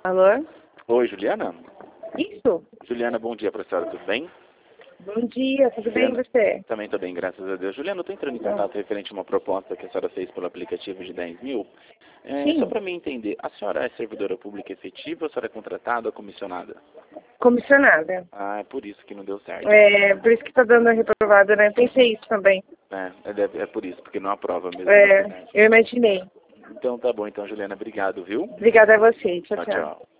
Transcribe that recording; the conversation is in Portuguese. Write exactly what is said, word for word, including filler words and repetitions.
Alô? Oi, Juliana? Isso? Juliana, bom dia para a senhora, tudo bem? Bom dia, tudo bem Juliana, e você? também estou bem, graças a Deus. Juliana, eu estou entrando em contato referente a uma proposta que a senhora fez pelo aplicativo de dez mil. É, só Sim, para mim entender, a senhora é servidora pública efetiva ou a senhora é contratada ou comissionada? comissionada. Ah, é por isso que não deu certo. É, por isso que tá dando a reprovada, né? Pensei isso também. É, é, deve- é por isso, porque não aprova mesmo. É, eu imaginei. Então tá bom, então, Juliana, obrigado, viu? Obrigada a você. Tchau, Tchau, tchau. tchau.